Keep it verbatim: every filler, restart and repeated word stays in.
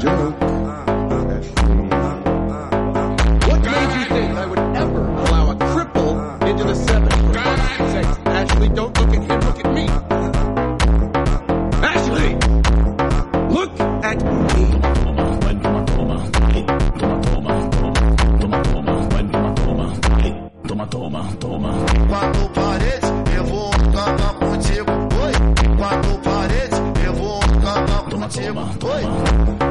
joke. What made you think I would ever allow a cripple into the seven for fuck's sake? Ashley, don't look at him.